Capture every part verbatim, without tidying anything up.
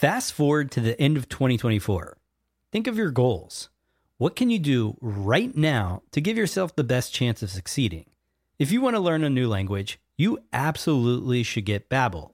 Fast forward to the end of twenty twenty-four. Think of your goals. What can you do right now to give yourself the best chance of succeeding? If you want to learn a new language, you absolutely should get Babbel.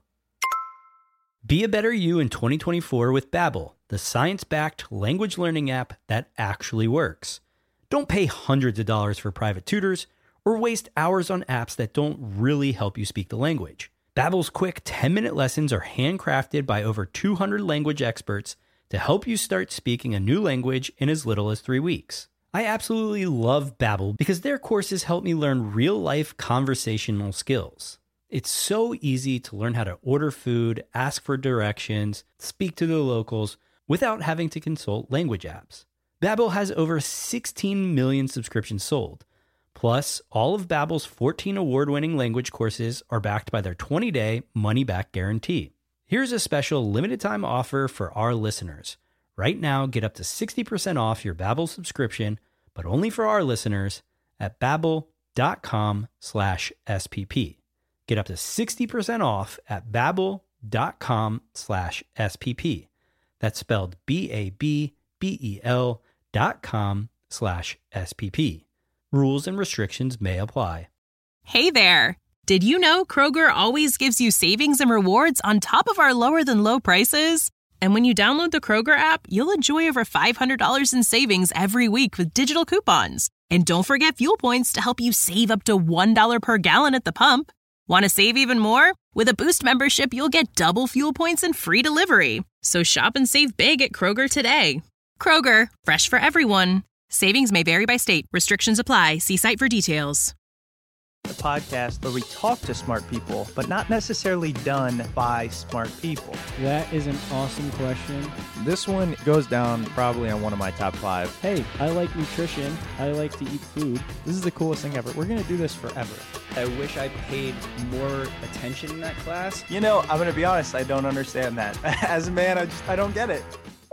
Be a better you in twenty twenty-four with Babbel, the science-backed language learning app that actually works. Don't pay hundreds of dollars for private tutors or waste hours on apps that don't really help you speak the language. Babbel's quick ten-minute lessons are handcrafted by over two hundred language experts to help you start speaking a new language in as little as three weeks. I absolutely love Babbel because their courses help me learn real-life conversational skills. It's so easy to learn how to order food, ask for directions, speak to the locals without having to consult language apps. Babbel has over sixteen million subscriptions sold. Plus, all of Babbel's fourteen award-winning language courses are backed by their twenty-day money-back guarantee. Here's a special limited-time offer for our listeners. Right now, get up to sixty percent off your Babbel subscription, but only for our listeners at babbel.com slash SPP. Get up to sixty percent off at babbel.com slash SPP. That's spelled B A B B E L dot com slash SPP. Rules and restrictions may apply. Hey there! Did you know Kroger always gives you savings and rewards on top of our lower than low prices? And when you download the Kroger app, you'll enjoy over five hundred dollars in savings every week with digital coupons. And don't forget fuel points to help you save up to one dollar per gallon at the pump. Want to save even more? With a Boost membership, you'll get double fuel points and free delivery. So shop and save big at Kroger today. Kroger, fresh for everyone. Savings may vary by state. Restrictions apply. See site for details. The podcast where we talk to smart people, but not necessarily done by smart people. That is an awesome question. This one goes down probably on one of my top five. Hey, I like nutrition. I like to eat food. This is the coolest thing ever. We're going to do this forever. I wish I paid more attention in that class. You know, I'm going to be honest, I don't understand that. As a man, I just, I don't get it.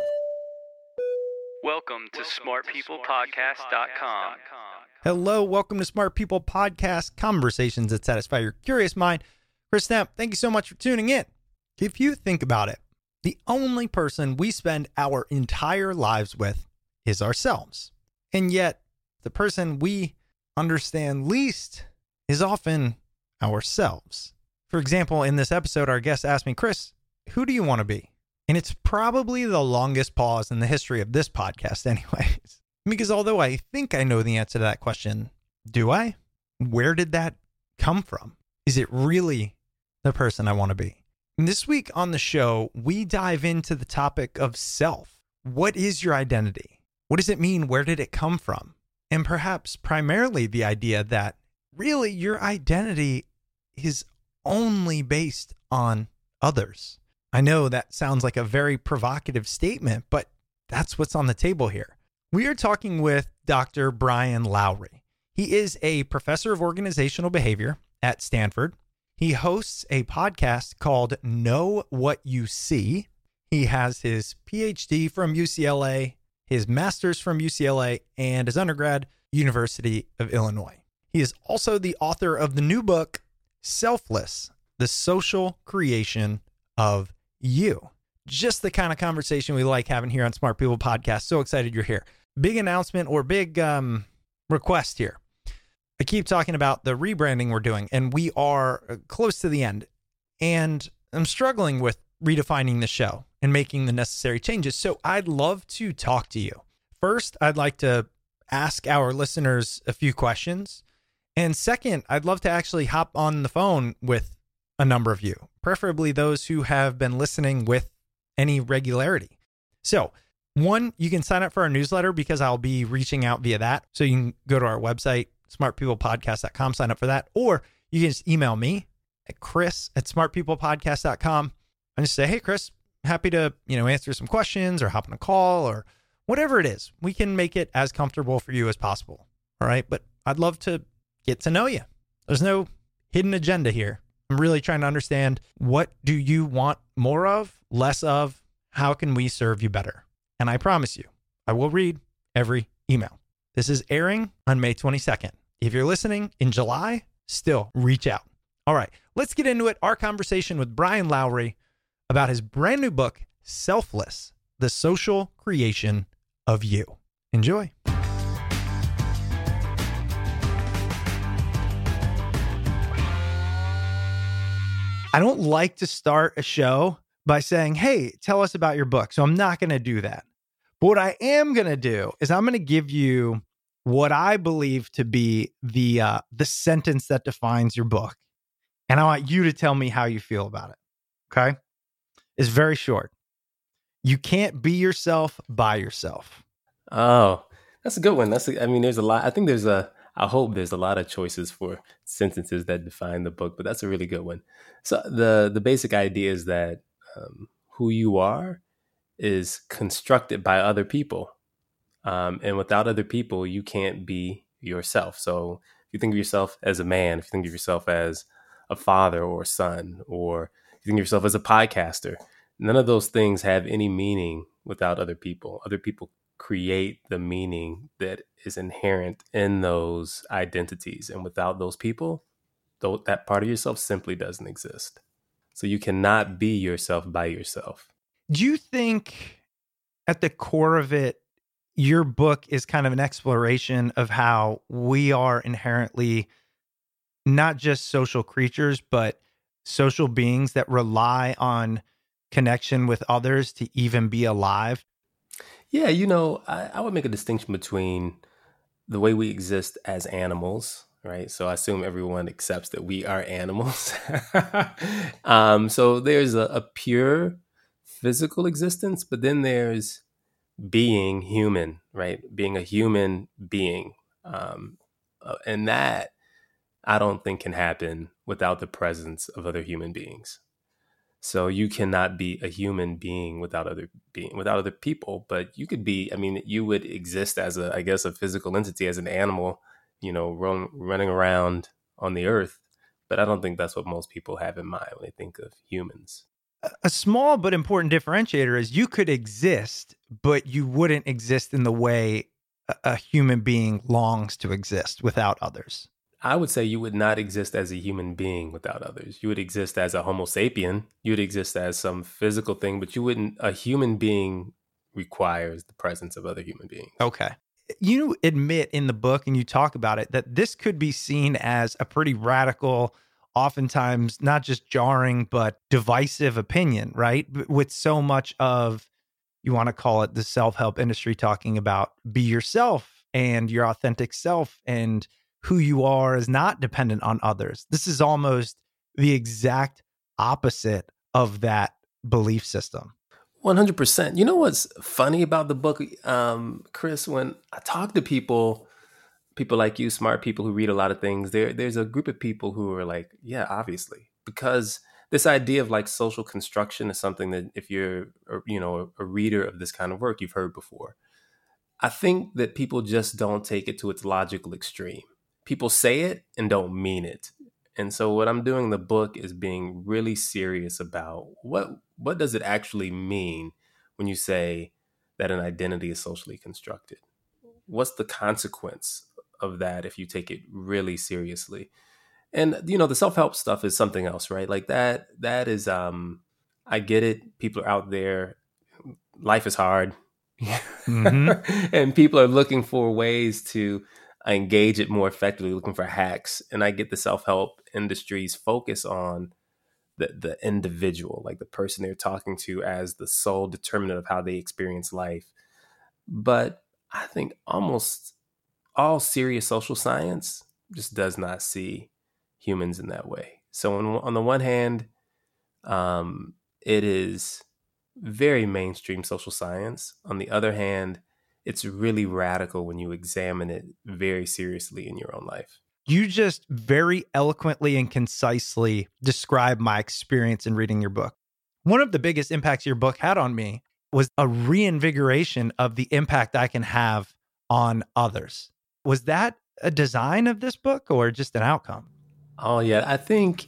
Welcome to smart people podcast dot com. Hello, welcome to Smart People Podcast, conversations that satisfy your curious mind. Chris Stemp, thank you so much for tuning in. If you think about it, the only person we spend our entire lives with is ourselves. And yet, the person we understand least is often ourselves. For example, in this episode, our guest asked me, Chris, who do you want to be? And it's probably the longest pause in the history of this podcast anyways. Because although I think I know the answer to that question, do I? Where did that come from? Is it really the person I want to be? And this week on the show, we dive into the topic of self. What is your identity? What does it mean? Where did it come from? And perhaps primarily the idea that really your identity is only based on others. I know that sounds like a very provocative statement, but that's what's on the table here. We are talking with Doctor Brian Lowery. He is a professor of organizational behavior at Stanford. He hosts a podcast called Know What You See. He has his P H D from U C L A, his master's from U C L A, and his undergrad, University of Illinois. He is also the author of the new book, Selfless, The Social Creation of You. Just the kind of conversation we like having here on Smart People Podcast. So excited you're here. Big announcement or big um, request here. I keep talking about the rebranding we're doing, and we are close to the end. And I'm struggling with redefining the show and making the necessary changes. So I'd love to talk to you. First, I'd like to ask our listeners a few questions. And second, I'd love to actually hop on the phone with a number of you, preferably those who have been listening with any regularity. So one, you can sign up for our newsletter because I'll be reaching out via that. So you can go to our website, smart people podcast dot com, sign up for that. Or you can just email me at chris at smart people podcast dot com and just say, hey, Chris, happy to, you know, answer some questions or hop on a call or whatever it is. We can make it as comfortable for you as possible. All right. But I'd love to get to know you. There's no hidden agenda here. I'm really trying to understand, what do you want more of, less of? How can we serve you better? And I promise you, I will read every email. This is airing on May twenty-second. If you're listening in July, still reach out. All right, let's get into it. Our conversation with Brian Lowery about his brand new book, Selfless, the Social Creation of You. Enjoy. I don't like to start a show by saying, hey, tell us about your book. So I'm not going to do that. But what I am going to do is I'm going to give you what I believe to be the uh, the sentence that defines your book. And I want you to tell me how you feel about it. Okay? It's very short. You can't be yourself by yourself. Oh, that's a good one. That's a, I mean, there's a lot. I think there's a, I hope there's a lot of choices for sentences that define the book, but that's a really good one. So the, the basic idea is that um, who you are is constructed by other people. Um, and without other people, you can't be yourself. So if you think of yourself as a man, if you think of yourself as a father or a son, or if you think of yourself as a podcaster, none of those things have any meaning without other people. Other people create the meaning that is inherent in those identities. And without those people, though, that part of yourself simply doesn't exist. So you cannot be yourself by yourself. Do you think at the core of it, your book is kind of an exploration of how we are inherently not just social creatures, but social beings that rely on connection with others to even be alive? Yeah, you know, I, I would make a distinction between the way we exist as animals, right? So I assume everyone accepts that we are animals. um, so there's a, a pure physical existence, but then there's being human, right? Being a human being. Um, uh, and that I don't think can happen without the presence of other human beings. So you cannot be a human being without other being, without other people, but you could be, I mean, you would exist as a, I guess, a physical entity, as an animal, you know, run, running around on the earth. But I don't think that's what most people have in mind when they think of humans. A small but important differentiator is you could exist, but you wouldn't exist in the way a, a human being longs to exist without others. I would say you would not exist as a human being without others. You would exist as a Homo sapien. You would exist as some physical thing, but you wouldn't. A human being requires the presence of other human beings. Okay. You admit in the book, and you talk about it, that this could be seen as a pretty radical, oftentimes not just jarring, but divisive opinion, right? With so much of, you want to call it the self-help industry, talking about be yourself and your authentic self, and who you are is not dependent on others. This is almost the exact opposite of that belief system. one hundred percent. You know what's funny about the book, um, Chris? When I talk to people, people like you, smart people who read a lot of things, there, there's a group of people who are like, yeah, obviously. Because this idea of like social construction is something that if you're, you know, a reader of this kind of work, you've heard before. I think that people just don't take it to its logical extreme. People say it and don't mean it. And so what I'm doing in the book is being really serious about what what does it actually mean when you say that an identity is socially constructed? What's the consequence of that if you take it really seriously? And, you know, the self-help stuff is something else, right? Like that, that is, um, I get it. People are out there. Life is hard. Mm-hmm. And people are looking for ways to engage it more effectively, looking for hacks. And I get the self-help industry's focus on the, the individual, like the person they're talking to as the sole determinant of how they experience life. But I think almost all serious social science just does not see humans in that way. So on, on the one hand, um, it is very mainstream social science. On the other hand, it's really radical when you examine it very seriously in your own life. You just very eloquently and concisely described my experience in reading your book. One of the biggest impacts your book had on me was a reinvigoration of the impact I can have on others. Was that a design of this book or just an outcome? Oh, yeah. I think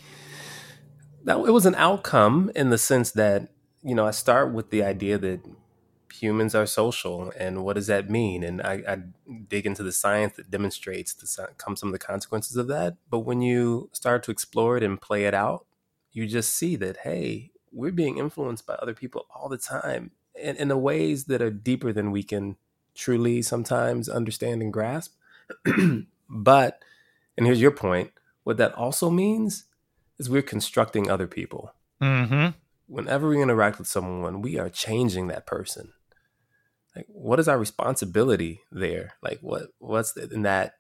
that it was an outcome in the sense that, you know, I start with the idea that humans are social, and what does that mean? And I, I dig into the science that demonstrates the, come some of the consequences of that. But when you start to explore it and play it out, you just see that, hey, we're being influenced by other people all the time in, in the ways that are deeper than we can truly sometimes understand and grasp. But, and here's your point, what that also means is we're constructing other people. Mm-hmm. Whenever we interact with someone, we are changing that person. Like, what is our responsibility there? Like, what what's the, in that,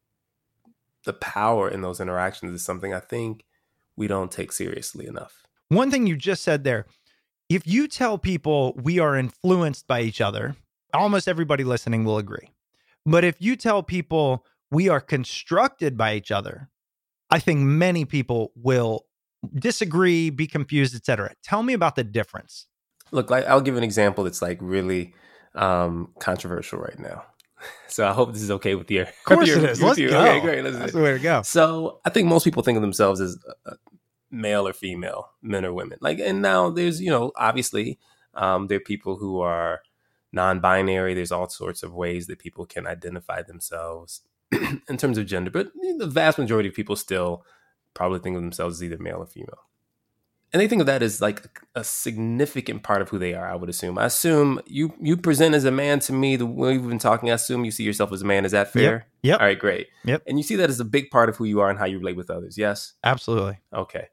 the power in those interactions is something I think we don't take seriously enough. One thing you just said there, if you tell people we are influenced by each other, almost everybody listening will agree. But if you tell people we are constructed by each other, I think many people will disagree, be confused, et cetera. Tell me about the difference. Look, like, I'll give an example that's like really um, controversial right now. So I hope this is okay with you. Of course your, it is. Let's you. go. Okay, great. Let's That's the way to go. So I think most people think of themselves as uh, male or female, men or women. Like, and now there's, you know, obviously um, there are people who are non-binary. There's all sorts of ways that people can identify themselves in terms of gender. But the vast majority of people still probably think of themselves as either male or female. And they think of that as like a significant part of who they are, I would assume. I assume you you present as a man to me, the way we've been talking, I assume you see yourself as a man. Is that fair? Yep. Yep. All right, great. Yep. And you see that as a big part of who you are and how you relate with others, yes? Absolutely. Okay.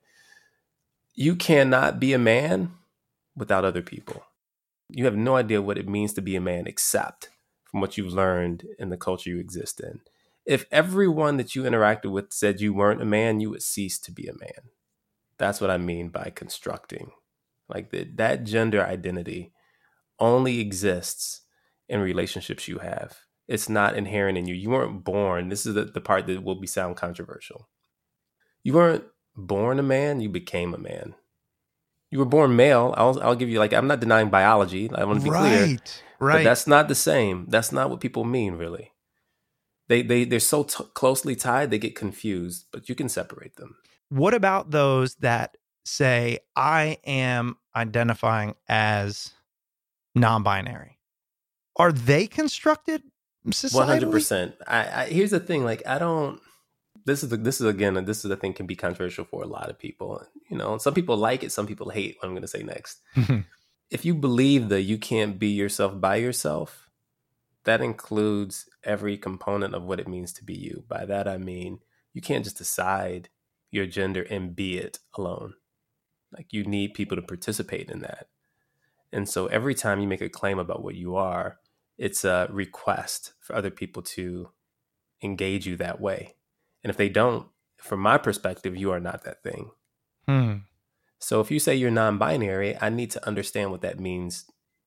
You cannot be a man without other people. You have no idea what it means to be a man except from what you've learned in the culture you exist in. If everyone that you interacted with said you weren't a man, you would cease to be a man. That's what I mean by constructing. Like the, that gender identity only exists in relationships you have. It's not inherent in you. You weren't born. This is the, the part that will be sound controversial. You weren't born a man. You became a man. You were born male. I'll, I'll give you like, I'm not denying biology. I want to be right, clear. Right. Right. But that's not the same. That's not what people mean, really. They, they, they're so t- closely tied, they get confused, but you can separate them. What about those that say, I am identifying as non-binary? Are they constructed societally? one hundred percent. I, I, here's the thing. Like, I don't, this is the, this is again, this is the thing can be controversial for a lot of people. You know, some people like it. Some people hate what I'm going to say next. If you believe that you can't be yourself by yourself, that includes every component of what it means to be you. By that, I mean, you can't just decide your gender and be it alone. Like, you need people to participate in that. And so every time you make a claim about what you are, it's a request for other people to engage you that way. And if they don't, from my perspective, you are not that thing. Hmm. So if you say you're non-binary, I need to understand what that means.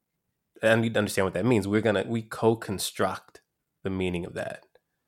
I need to understand what that means. We're going to, we co-construct the meaning of that.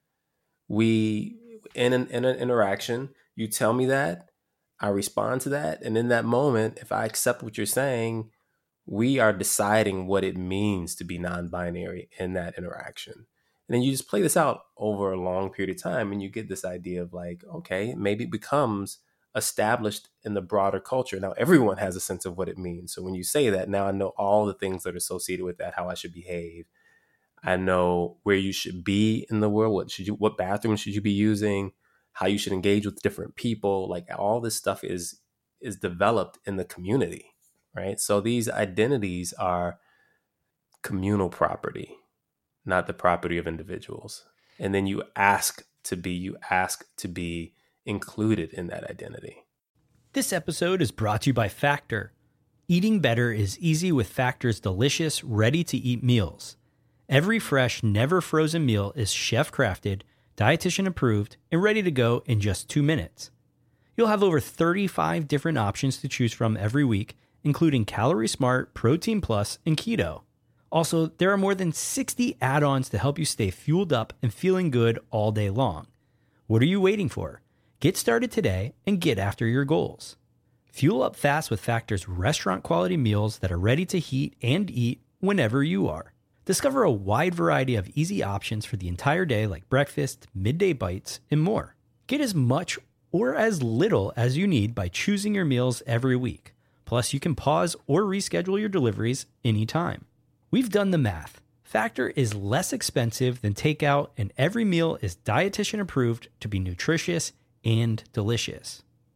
We, in an, in an interaction, you tell me that, I respond to that. And in that moment, if I accept what you're saying, we are deciding what it means to be non-binary in that interaction. And then you just play this out over a long period of time and you get this idea of like, okay, maybe it becomes established in the broader culture. Now, everyone has a sense of what it means. So when you say that, now I know all the things that are associated with that, how I should behave. I know where you should be in the world. What should you, what bathroom should you be using? How you should engage with different people. Like, all this stuff is, is developed in the community, right? So these identities are communal property, not the property of individuals. And then you ask to be, you ask to be included in that identity. This episode is brought to you by Factor. Eating better is easy with Factor's delicious, ready-to-eat meals. Every fresh, never frozen meal is chef-crafted, dietitian approved, and ready to go in just two minutes. You'll have over thirty-five different options to choose from every week, including Calorie Smart, Protein Plus, and Keto. Also, there are more than sixty add-ons to help you stay fueled up and feeling good all day long. What are you waiting for? Get started today and get after your goals. Fuel up fast with Factor's restaurant-quality meals that are ready to heat and eat whenever you are. Discover a wide variety of easy options for the entire day, like breakfast, midday bites, and more. Get as much or as little as you need by choosing your meals every week. Plus, you can pause or reschedule your deliveries anytime. We've done the math. Factor is less expensive than takeout, and every meal is dietitian approved to be nutritious and delicious.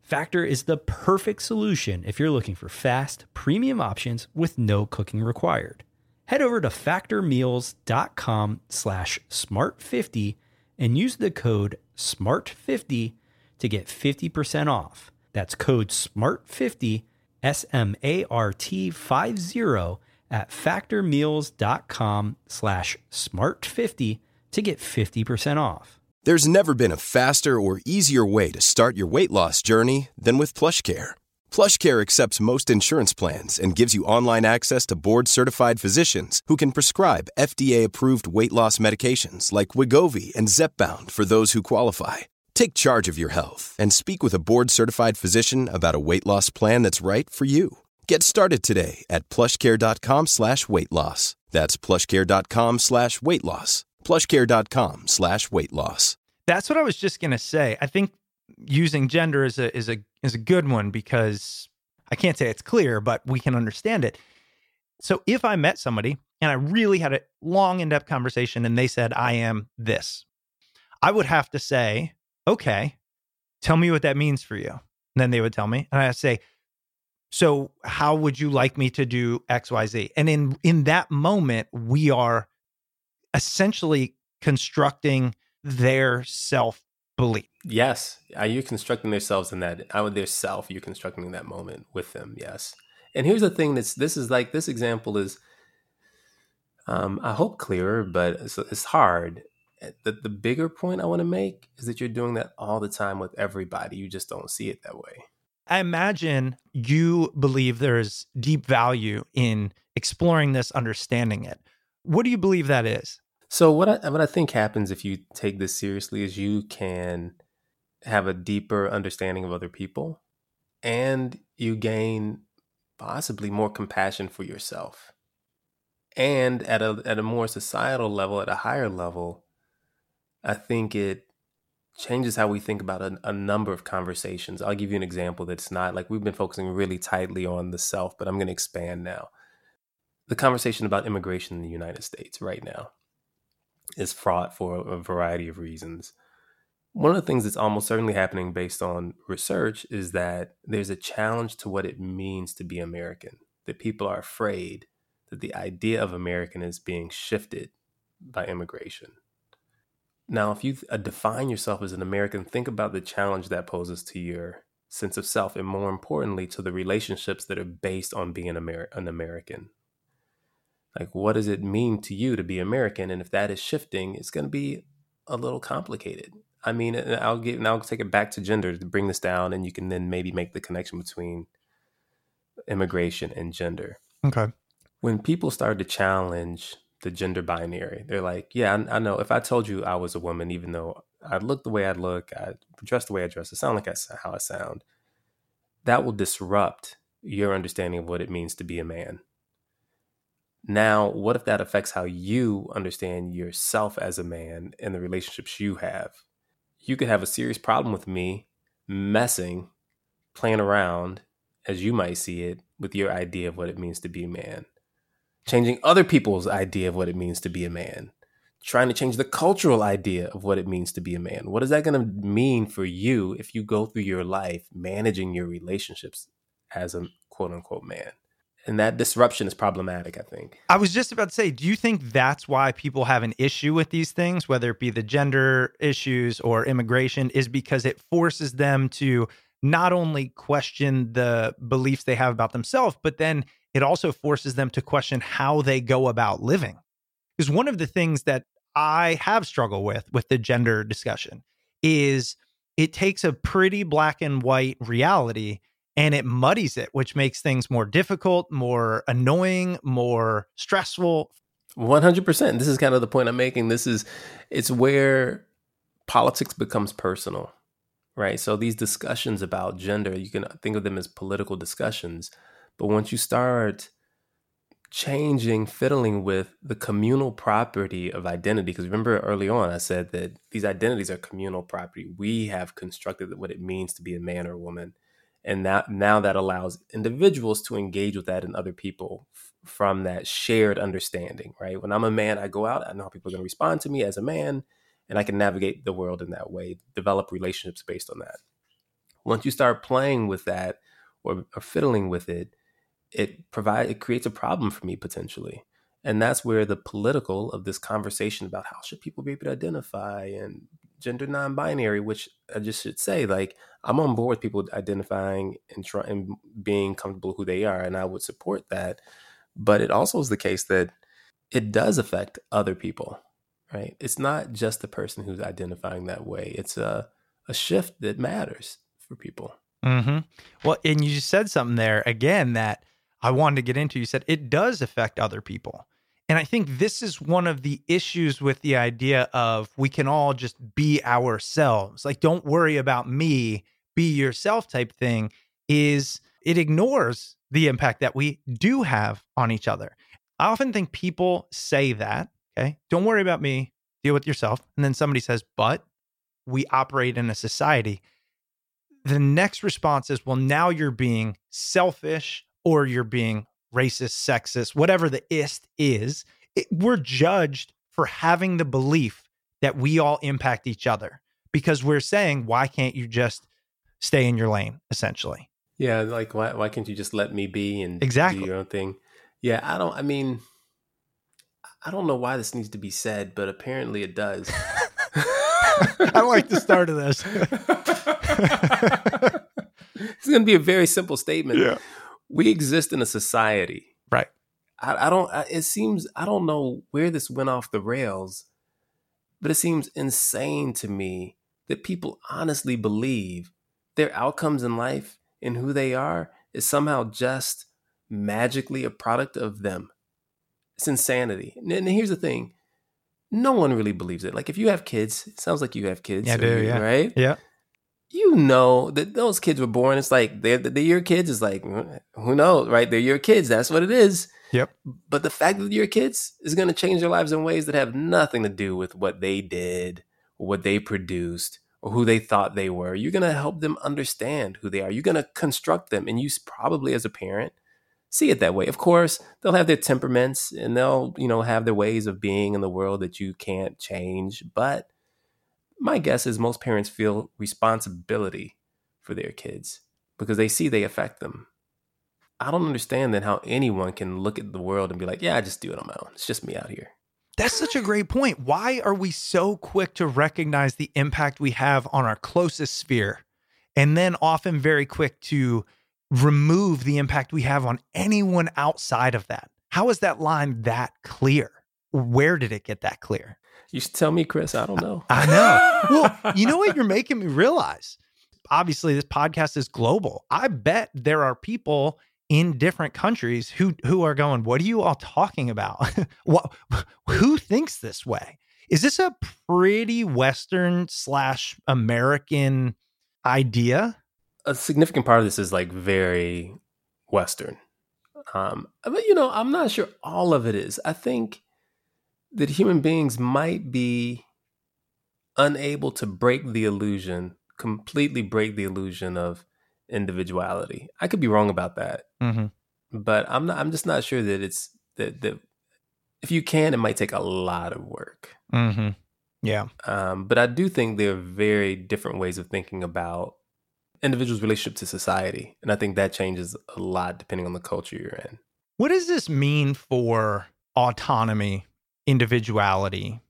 Factor is the perfect solution if you're looking for fast, premium options with no cooking required. Head over to factormeals.com slash smart50 and use the code smart fifty to get fifty percent off. That's code smart fifty, S M A R T fifty at factormeals.com slash smart50 to get fifty percent off. There's never been a faster or easier way to start your weight loss journey than with PlushCare. PlushCare accepts most insurance plans and gives you online access to board-certified physicians who can prescribe F D A-approved weight loss medications like Wegovy and Zepbound for those who qualify. Take charge of your health and speak with a board-certified physician about a weight loss plan that's right for you. Get started today at plushcare.com slash weight loss. That's plushcare.com slash weight loss. plushcare.com slash weight loss. That's what I was just going to say. I think using gender is a is a is a good one because I can't say it's clear, but we can understand it. So if I met somebody and I really had a long in-depth conversation and they said, I am this, I would have to say, okay, tell me what that means for you. And then they would tell me, and I'd say, so how would you like me to do X, Y, Z? And in in that moment, we are essentially constructing their self-belief. Yes. Are you constructing themselves in that? I would their self, you're constructing in that moment with them. Yes. And here's the thing that's, this is like, this example is, um, I hope clearer, but it's, it's hard. The, the bigger point I want to make is that you're doing that all the time with everybody. You just don't see it that way. I imagine you believe there's deep value in exploring this, understanding it. What do you believe that is? So what I what I think happens if you take this seriously is you can have a deeper understanding of other people, and you gain possibly more compassion for yourself. And at a at a more societal level, at a higher level, I think it changes how we think about a, a number of conversations. I'll give you an example that's not like we've been focusing really tightly on the self, but I'm going to expand now. The conversation about immigration in the United States right now is fraught for a variety of reasons. One of the things that's almost certainly happening based on research is that there's a challenge to what it means to be American, that people are afraid that the idea of American is being shifted by immigration. Now, if you uh, define yourself as an American, think about the challenge that poses to your sense of self, and more importantly, to the relationships that are based on being Amer- an American. Like, what does it mean to you to be American? And if that is shifting, it's going to be a little complicated. I mean, I'll get, and I'll take it back to gender to bring this down, and you can then maybe make the connection between immigration and gender. Okay. When people start to challenge the gender binary, they're like, yeah, I, I know if I told you I was a woman, even though I look the way I look, I dress the way I dress, I sound like I, how I sound, that will disrupt your understanding of what it means to be a man. Now, what if that affects how you understand yourself as a man and the relationships you have? You could have a serious problem with me messing, playing around, as you might see it, with your idea of what it means to be a man. Changing other people's idea of what it means to be a man. Trying to change the cultural idea of what it means to be a man. What is that going to mean for you if you go through your life managing your relationships as a quote unquote man? And that disruption is problematic, I think. I was just about to say, do you think that's why people have an issue with these things, whether it be the gender issues or immigration, is because it forces them to not only question the beliefs they have about themselves, but then it also forces them to question how they go about living. Because one of the things that I have struggled with, with the gender discussion, is it takes a pretty black and white reality and it muddies it, which makes things more difficult, more annoying, more stressful. one hundred percent. This is kind of the point I'm making. This is, it's where politics becomes personal, right? So these discussions about gender, you can think of them as political discussions. But once you start changing, fiddling with the communal property of identity, because remember early on I said that these identities are communal property. We have constructed what it means to be a man or a woman. And that, now that allows individuals to engage with that and other people f- from that shared understanding, right? When I'm a man, I go out, I know how people are going to respond to me as a man, and I can navigate the world in that way, develop relationships based on that. Once you start playing with that or, or fiddling with it, it provide it creates a problem for me potentially. And that's where the political of this conversation about how should people be able to identify and gender non-binary, which I just should say, like, I'm on board with people identifying and trying and being comfortable who they are, and I would support that. But it also is the case that it does affect other people, right? It's not just the person who's identifying that way. It's a, a shift that matters for people. Mm-hmm. Well, and you just said something there again that I wanted to get into. You said it does affect other people. And I think this is one of the issues with the idea of we can all just be ourselves. Like, don't worry about me, be yourself type thing, is it ignores the impact that we do have on each other. I often think people say that, okay, don't worry about me, deal with yourself. And then somebody says, but we operate in a society. The next response is, well, now you're being selfish or you're being racist, sexist, whatever the ist is. It, we're judged for having the belief that we all impact each other because we're saying, why can't you just stay in your lane, essentially? Yeah, like, why why can't you just let me be and exactly. do your own thing? Yeah, I don't, I mean, I don't know why this needs to be said, but apparently it does. I like the start of this. It's going to be a very simple statement. Yeah. We exist in a society. Right. I, I don't, I, it seems, I don't know where this went off the rails, but it seems insane to me that people honestly believe their outcomes in life and who they are is somehow just magically a product of them. It's insanity. And, and here's the thing. No one really believes it. Like, if you have kids, it sounds like you have kids. Yeah, I do, yeah. Right? Yeah. You know that those kids were born. It's like they're, they're your kids. Is like, who knows, right? They're your kids. That's what it is. Yep. But the fact that your kids is going to change their lives in ways that have nothing to do with what they did or what they produced or who they thought they were. You're going to help them understand who they are. You're going to construct them. And you probably, as a parent, see it that way. Of course, they'll have their temperaments and they'll, you know, have their ways of being in the world that you can't change. But my guess is most parents feel responsibility for their kids because they see they affect them. I don't understand then how anyone can look at the world and be like, yeah, I just do it on my own. It's just me out here. That's such a great point. Why are we so quick to recognize the impact we have on our closest sphere and then often very quick to remove the impact we have on anyone outside of that? How is that line that clear? Where did it get that clear? You should tell me, Chris. I don't know. I know. Well, you know what you're making me realize? Obviously, this podcast is global. I bet there are people in different countries who who are going, what are you all talking about? What, who thinks this way? Is this a pretty Western slash American idea? A significant part of this is like very Western. Um, but, you know, I'm not sure all of it is. I think that human beings might be unable to break the illusion, completely break the illusion of individuality. I could be wrong about that, mm-hmm. but I'm not. I'm just not sure that it's that. that if you can, it might take a lot of work. Mm-hmm. Yeah, um, but I do think there are very different ways of thinking about individuals' relationship to society, and I think that changes a lot depending on the culture you're in. What does this mean for autonomy, individuality,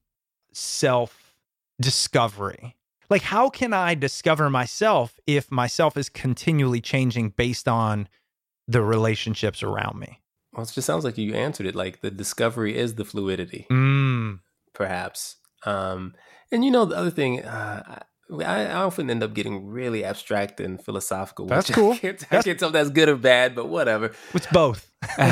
self-discovery? Like, how can I discover myself if myself is continually changing based on the relationships around me? Well, it just sounds like you answered it. Like, the discovery is the fluidity, mm. perhaps. Um, and, you know, the other thing, uh, I, I often end up getting really abstract and philosophical. That's cool. I can't, that's, I can't tell if that's good or bad, but whatever. It's both.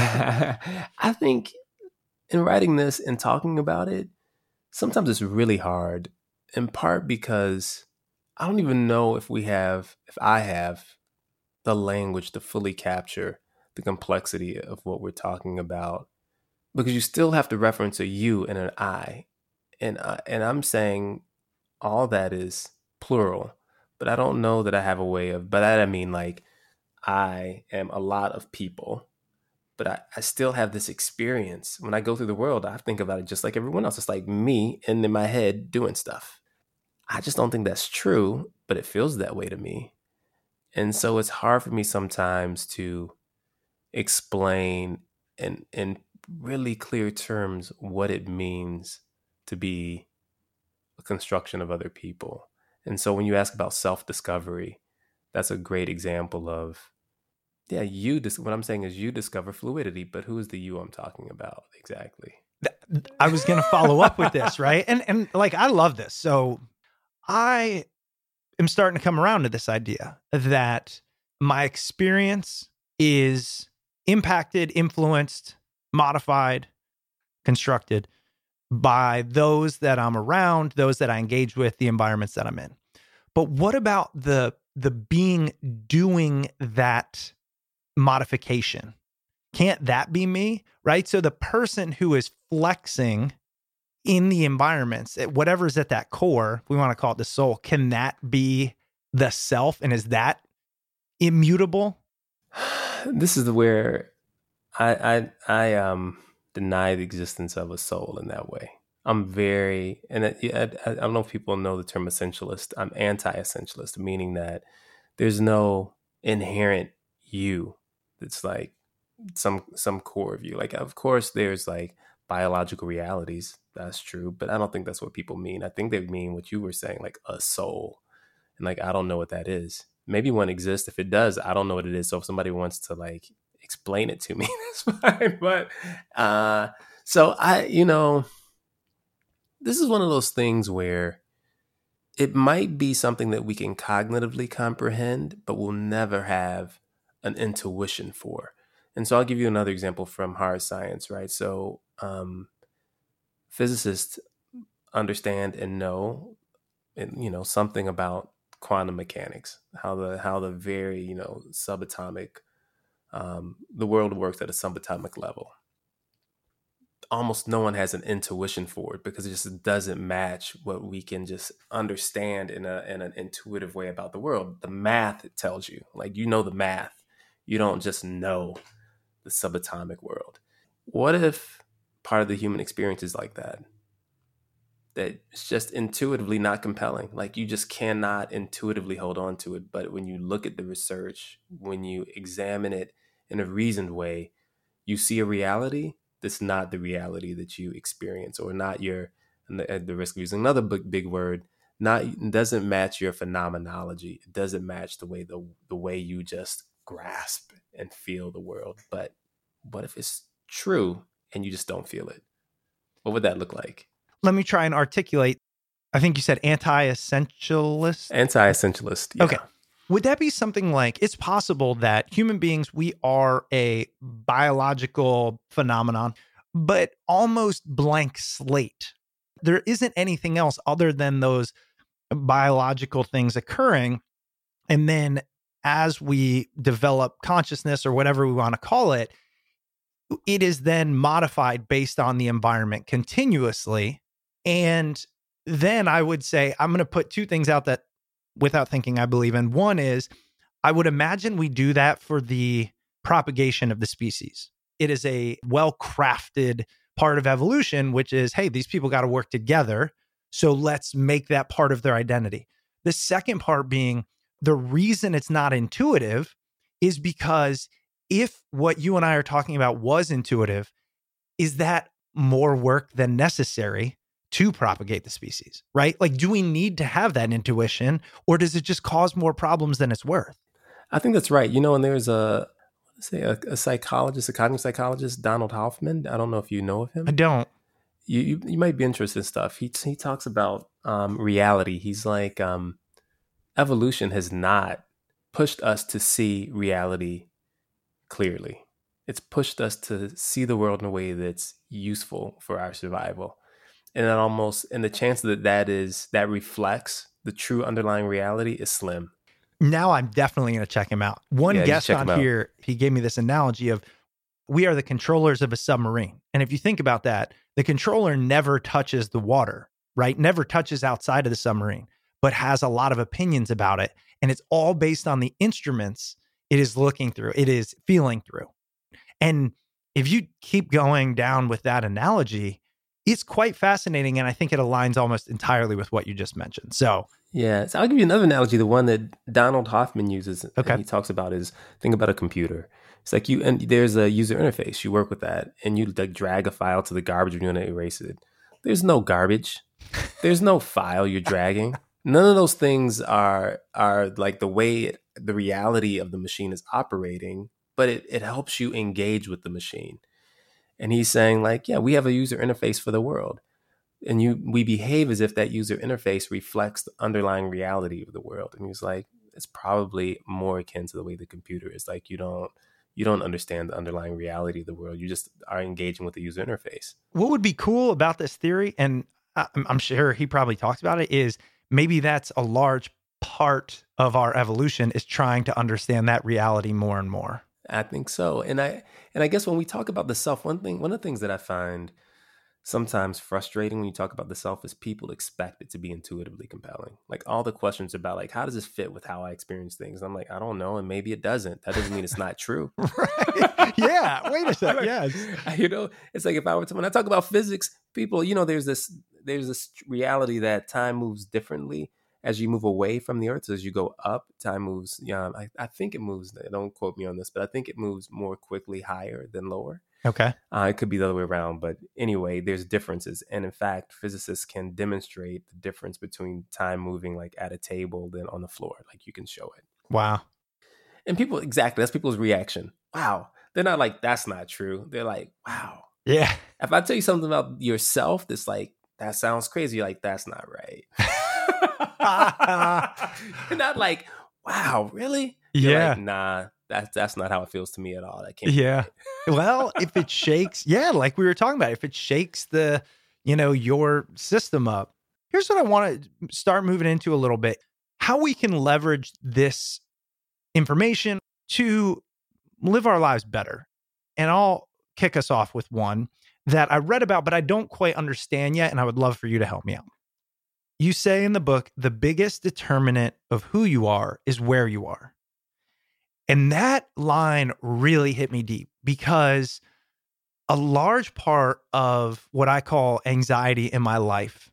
I think in writing this and talking about it, sometimes it's really hard, in part because I don't even know if we have, if I have the language to fully capture the complexity of what we're talking about, because you still have to reference a you and an I. And, uh, and I'm saying all that is plural, but I don't know that I have a way of, by that I mean like I am a lot of people, but I, I still have this experience. When I go through the world, I think about it just like everyone else. It's like me and in my head doing stuff. I just don't think that's true, but it feels that way to me. And so it's hard for me sometimes to explain in in really clear terms what it means to be a construction of other people. And so when you ask about self-discovery, that's a great example of, yeah, you, dis- what I'm saying is you discover fluidity, but who is the you I'm talking about exactly? I was going to follow up with this, right? And, and like, I love this. So I am starting to come around to this idea that my experience is impacted, influenced, modified, constructed by those that I'm around, those that I engage with, the environments that I'm in. But what about the the being doing that modification? Can't that be me, right? So the person who is flexing in the environments, whatever's at that core, if we want to call it the soul, can that be the self? And is that immutable? This is where I I I um deny the existence of a soul in that way. I'm very, and I, I, I don't know if people know the term essentialist. I'm anti-essentialist, meaning that there's no inherent you that's like some some core of you. Like, of course, there's like biological realities. That's true, but I don't think that's what people mean. I think they mean what you were saying, like a soul. And like, I don't know what that is. Maybe one exists. If it does, I don't know what it is. So if somebody wants to like explain it to me, that's fine. But uh, so I, you know, this is one of those things where it might be something that we can cognitively comprehend, but we'll never have an intuition for. And so I'll give you another example from hard science, right? So um, physicists understand and know, and, you know, something about quantum mechanics, how the how the very, you know, subatomic, um, the world works at a subatomic level. Almost no one has an intuition for it because it just doesn't match what we can just understand in a in an intuitive way about the world. The math, it tells you, like, you know, the math. You don't just know the subatomic world. What if part of the human experience is like that? That it's just intuitively not compelling. Like, you just cannot intuitively hold on to it. But when you look at the research, when you examine it in a reasoned way, you see a reality that's not the reality that you experience, or not your, at the risk of using another big, big word, not doesn't match your phenomenology. It doesn't match the way the the way you just grasp and feel the world. But what if it's true and you just don't feel it? What would that look like? Let me try and articulate. I think you said anti-essentialist. Anti-essentialist. Yeah. Okay. Would that be something like, it's possible that human beings, we are a biological phenomenon, but almost blank slate. There isn't anything else other than those biological things occurring. And then as we develop consciousness or whatever we want to call it, it is then modified based on the environment continuously. And then I would say, I'm going to put two things out that without thinking I believe in. One is, I would imagine we do that for the propagation of the species. It is a well-crafted part of evolution, which is, hey, these people got to work together. So let's make that part of their identity. The second part being, the reason it's not intuitive is because if what you and I are talking about was intuitive, is that more work than necessary to propagate the species, right? Like, do we need to have that intuition, or does it just cause more problems than it's worth? I think that's right. You know, and there's a, let's say a, a psychologist, a cognitive psychologist, Donald Hoffman. I don't know if you know of him. I don't. You you, you might be interested in stuff. He he talks about um, reality. He's like, um, evolution has not pushed us to see reality clearly. It's pushed us to see the world in a way that's useful for our survival. And that almost, and the chance that that is, that reflects the true underlying reality is slim. Now I'm definitely going to check him out. One Yeah, guest check him on out. here, he gave me this analogy of, we are the controllers of a submarine. And if you think about that, the controller never touches the water, right? Never touches outside of the submarine, but has a lot of opinions about it. And it's all based on the instruments it is looking through, it is feeling through. And if you keep going down with that analogy, it's quite fascinating. And I think it aligns almost entirely with what you just mentioned. So yeah, so I'll give you another analogy. The one that Donald Hoffman uses, okay. and he talks about is, think about a computer. It's like you, and there's a user interface. You work with that, and you like drag a file to the garbage when you want to erase it. There's no garbage. There's no file you're dragging. None of those things are are like the way it, the reality of the machine is operating, but it, it helps you engage with the machine. And he's saying like, yeah, we have a user interface for the world. And you, we behave as if that user interface reflects the underlying reality of the world. And he's like, it's probably more akin to the way the computer is. Like you don't, you don't understand the underlying reality of the world. You just are engaging with the user interface. What would be cool about this theory, and I'm, I'm sure he probably talks about it, is maybe that's a large part of our evolution is trying to understand that reality more and more. I think so. And I, and I guess when we talk about the self, one thing, one of the things that I find sometimes frustrating when you talk about the self is people expect it to be intuitively compelling. Like all the questions about like, how does this fit with how I experience things? I'm like, I don't know. And maybe it doesn't. That doesn't mean it's not true. Right. Yeah. Wait a second. Yes. You know, it's like if I were to, when I talk about physics, people, you know, there's this, there's this reality that time moves differently as you move away from the earth. So as you go up, time moves. Yeah. I, I think it moves. Don't quote me on this, but I think it moves more quickly higher than lower. Okay. Uh, it could be the other way around, but anyway, there's differences. And in fact, physicists can demonstrate the difference between time moving like at a table than on the floor. Like you can show it. Wow. And people, exactly, that's people's reaction. Wow. They're not like, that's not true. They're like, wow. Yeah. If I tell you something about yourself that's like, that sounds crazy. You're like, that's not right. You're not like, wow, really? You're yeah. like, nah. That's that's not how it feels to me at all. That can't. Yeah. Well, if it shakes, yeah, like we were talking about, if it shakes the, you know, your system up. Here's what I want to start moving into a little bit: how we can leverage this information to live our lives better. And I'll kick us off with one that I read about, but I don't quite understand yet, and I would love for you to help me out. You say in the book, the biggest determinant of who you are is where you are. And that line really hit me deep because a large part of what I call anxiety in my life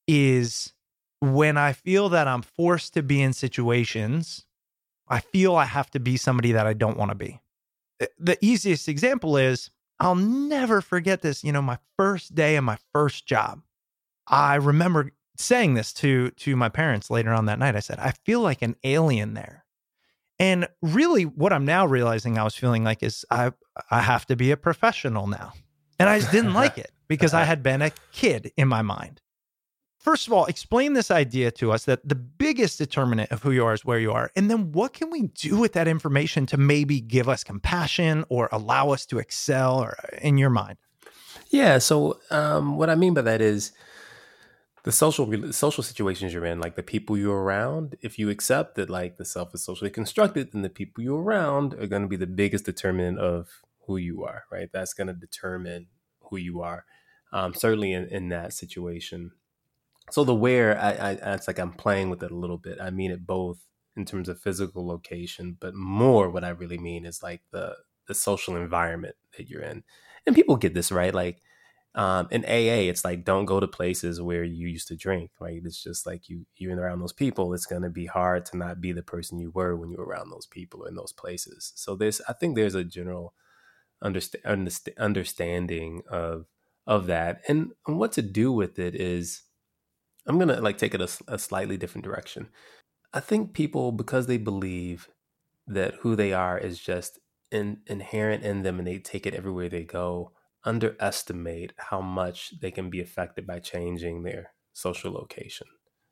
is when I feel that I'm forced to be in situations, I feel I have to be somebody that I don't want to be. The easiest example is, I'll never forget this, you know, my first day of my first job. I remember saying this to, to my parents later on that night. I said, I feel like an alien there. And really what I'm now realizing I was feeling like is I I have to be a professional now. And I just didn't like it because I had been a kid in my mind. First of all, explain this idea to us that the biggest determinant of who you are is where you are. And then what can we do with that information to maybe give us compassion or allow us to excel, or in your mind? Yeah. So um, what I mean by that is, the social social situations you're in, like the people you're around, if you accept that like the self is socially constructed, then the people you're around are going to be the biggest determinant of who you are, right? That's going to determine who you are, um, certainly in, in that situation. So the where, I, I, it's like I'm playing with it a little bit. I mean it both in terms of physical location, but more what I really mean is like the the social environment that you're in. And people get this, right? Like, Um, in A A, it's like, don't go to places where you used to drink, right? It's just like you, you're around those people. It's going to be hard to not be the person you were when you were around those people or in those places. So there's, I think there's a general understand, underst- understanding of, of that. And, and what to do with it is, I'm going to like take it a, a slightly different direction. I think people, because they believe that who they are is just in, inherent in them and they take it everywhere they go, underestimate how much they can be affected by changing their social location.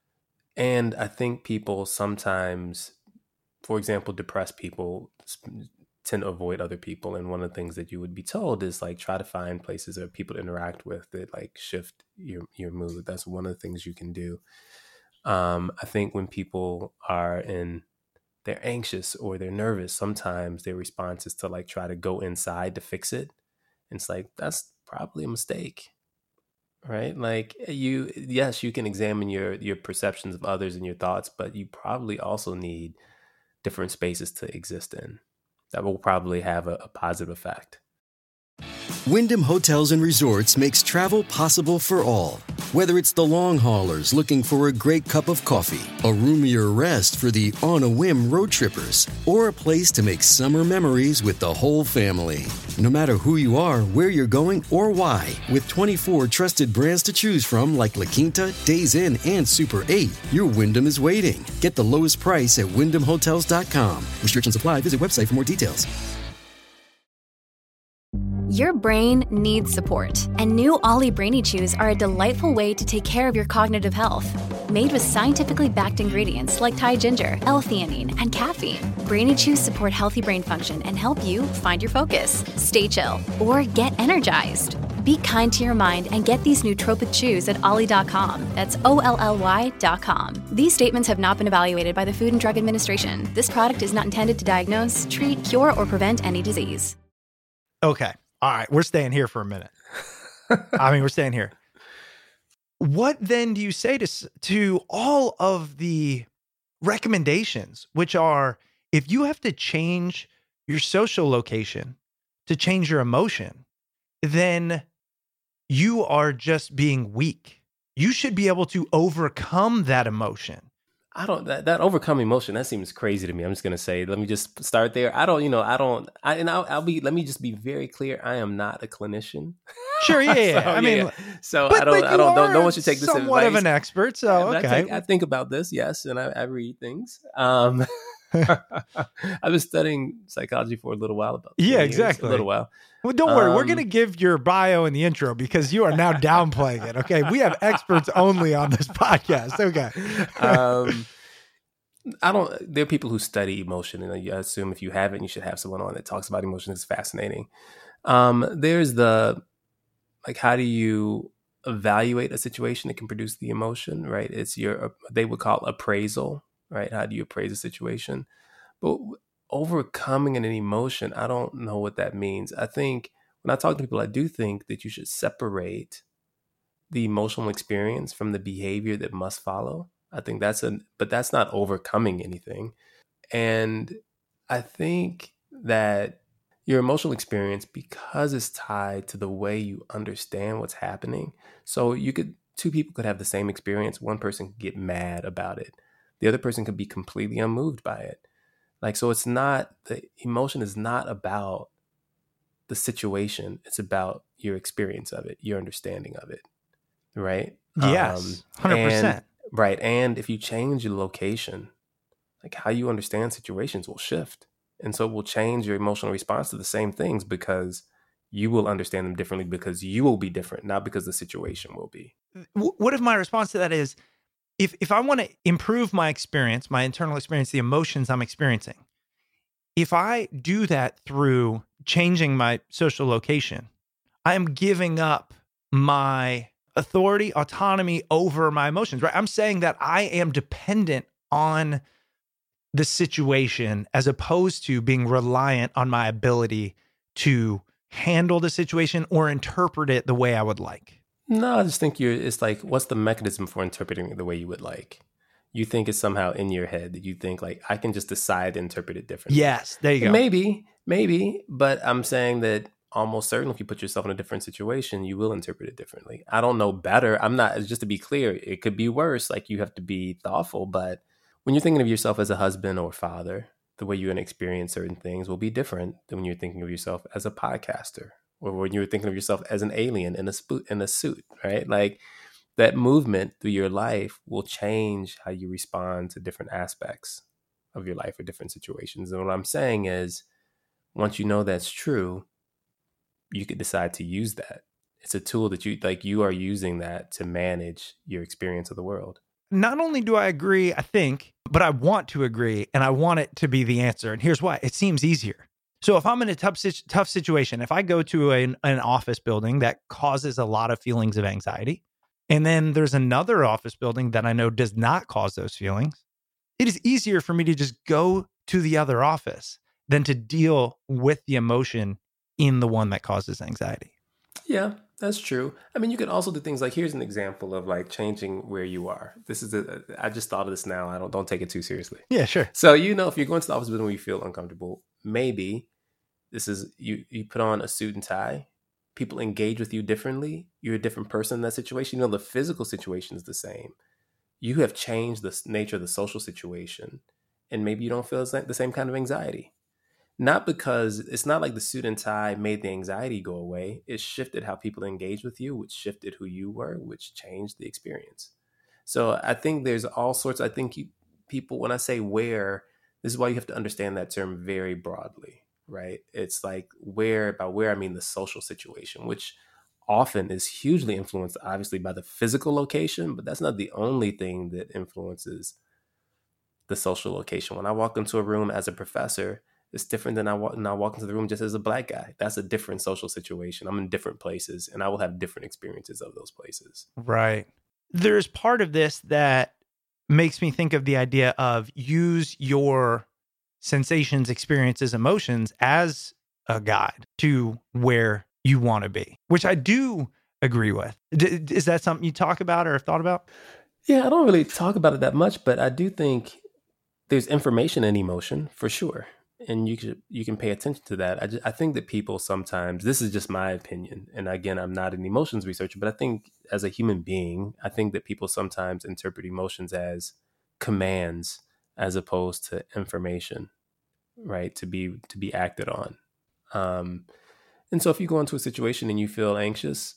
And I think people sometimes, for example, depressed people tend to avoid other people. And one of the things that you would be told is like, try to find places or people to interact with that like shift your, your mood. That's one of the things you can do. Um, I think when people are in, they're anxious or they're nervous, sometimes their response is to like try to go inside to fix it. It's like, that's probably a mistake, right? Like you, yes, you can examine your, your perceptions of others and your thoughts, but you probably also need different spaces to exist in that will probably have a, a positive effect. Wyndham Hotels and Resorts makes travel possible for all. Whether it's the long haulers looking for a great cup of coffee, a roomier rest for the on-a-whim road trippers, or a place to make summer memories with the whole family. No matter who you are, where you're going, or why, with twenty-four trusted brands to choose from like La Quinta, Days Inn, and Super eight, your Wyndham is waiting. Get the lowest price at wyndham hotels dot com. Restrictions apply. Visit website for more details. Your brain needs support, and new Ollie Brainy Chews are a delightful way to take care of your cognitive health. Made with scientifically backed ingredients like Thai ginger, L-theanine, and caffeine, Brainy Chews support healthy brain function and help you find your focus, stay chill, or get energized. Be kind to your mind and get these nootropic chews at ollie dot com. That's O L L Y dot com. These statements have not been evaluated by the Food and Drug Administration. This product is not intended to diagnose, treat, cure, or prevent any disease. Okay. All right. We're staying here for a minute. I mean, we're staying here. What then do you say to, to all of the recommendations, which are if you have to change your social location to change your emotion, then you are just being weak. You should be able to overcome that emotion. I don't, that, that overcome emotion, that seems crazy to me. I'm just going to say, let me just start there. I don't, you know, I don't, I, and I'll, I'll be, let me just be very clear. I am not a clinician. Sure. Yeah. yeah. so, I mean, yeah. so but, I don't, I don't, don't, no one should take this somewhat advice. of an expert. So, okay. I, take, I think about this. Yes. And I, I read things. Um, I've been studying psychology for a little while. About yeah, years, exactly. A little while. Well, don't worry. Um, We're going to give your bio in the intro because you are now downplaying it. Okay. We have experts only on this podcast. Okay. um, I don't, there are people who study emotion, and I assume if you haven't, you should have someone on that talks about emotion. It's fascinating. Um, there's the, like, how do you evaluate a situation that can produce the emotion, right? It's your, they would call appraisal, right? How do you appraise a situation? But overcoming an emotion, I don't know what that means. I think when I talk to people, I do think that you should separate the emotional experience from the behavior that must follow. I think that's a, but that's not overcoming anything. And I think that your emotional experience, because it's tied to the way you understand what's happening. So you could, two people could have the same experience. One person could get mad about it. The other person could be completely unmoved by it. Like, so it's not, the emotion is not about the situation. It's about your experience of it, your understanding of it. Right? Yes. Um, one hundred percent. And, right. And if you change your location, like how you understand situations will shift. And so it will change your emotional response to the same things because you will understand them differently because you will be different, not because the situation will be. What if my response to that is, if if I want to improve my experience, my internal experience, the emotions I'm experiencing, if I do that through changing my social location, I am giving up my authority, autonomy over my emotions, right? I'm saying that I am dependent on the situation as opposed to being reliant on my ability to handle the situation or interpret it the way I would like. No, I just think you're, it's like, what's the mechanism for interpreting it the way you would like? You think it's somehow in your head that you think like, I can just decide to interpret it differently. Yes, there you go. Maybe, maybe, but I'm saying that almost certain if you put yourself in a different situation, you will interpret it differently. I don't know better. I'm not, just to be clear, it could be worse. Like you have to be thoughtful, but when you're thinking of yourself as a husband or father, the way you're going to experience certain things will be different than when you're thinking of yourself as a podcaster or when you're thinking of yourself as an alien in a, sp- in a suit, right? Like that movement through your life will change how you respond to different aspects of your life or different situations. And what I'm saying is, once you know that's true, you could decide to use that. It's a tool that you, like you are using that to manage your experience of the world. Not only do I agree, I think, but I want to agree, and I want it to be the answer. And here's why. It seems easier. So if I'm in a tough, tough situation, if I go to an, an office building that causes a lot of feelings of anxiety, and then there's another office building that I know does not cause those feelings, it is easier for me to just go to the other office than to deal with the emotion in the one that causes anxiety. Yeah, that's true. I mean, you can also do things like, here's an example of like changing where you are. This is, a, I just thought of this now. I don't, don't take it too seriously. Yeah, sure. So, you know, if you're going to the office building where you feel uncomfortable, maybe this is, you, you put on a suit and tie people engage with you differently. You're a different person in that situation. You know, the physical situation is the same. You have changed the nature of the social situation, and maybe you don't feel the same kind of anxiety. Not because it's not like the suit and tie made the anxiety go away. It shifted how people engage with you, which shifted who you were, which changed the experience. So I think there's all sorts. I think you, people, when I say where, this is why you have to understand that term very broadly, right? It's like where, by where I mean the social situation, which often is hugely influenced, obviously, by the physical location, but that's not the only thing that influences the social location. When I walk into a room as a professor, it's different than I walk, and I walk into the room just as a Black guy. That's a different social situation. I'm in different places, and I will have different experiences of those places. Right. There's part of this that makes me think of the idea of use your sensations, experiences, emotions as a guide to where you want to be, which I do agree with. D- is that something you talk about or have thought about? Yeah, I don't really talk about it that much, but I do think there's information and emotion for sure. And you can, you can pay attention to that. I, just, I think that people sometimes, this is just my opinion. And again, I'm not an emotions researcher, but I think as a human being, I think that people sometimes interpret emotions as commands as opposed to information, right? To be, to be acted on. Um, and so if you go into a situation and you feel anxious,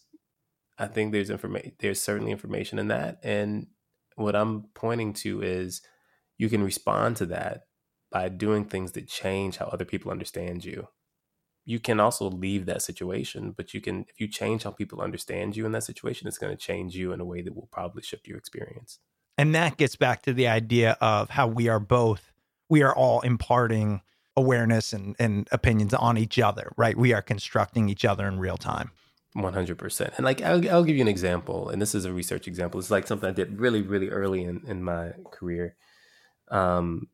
I think there's information, there's certainly information in that. And what I'm pointing to is you can respond to that by doing things that change how other people understand you. You can also leave that situation, but you can, if you change how people understand you in that situation, it's going to change you in a way that will probably shift your experience. And that gets back to the idea of how we are both, we are all imparting awareness and, and opinions on each other, right? We are constructing each other in real time. one hundred percent. And like, I'll, I'll give you an example. And this is a research example. It's like something I did really, really early in, in my career. Um,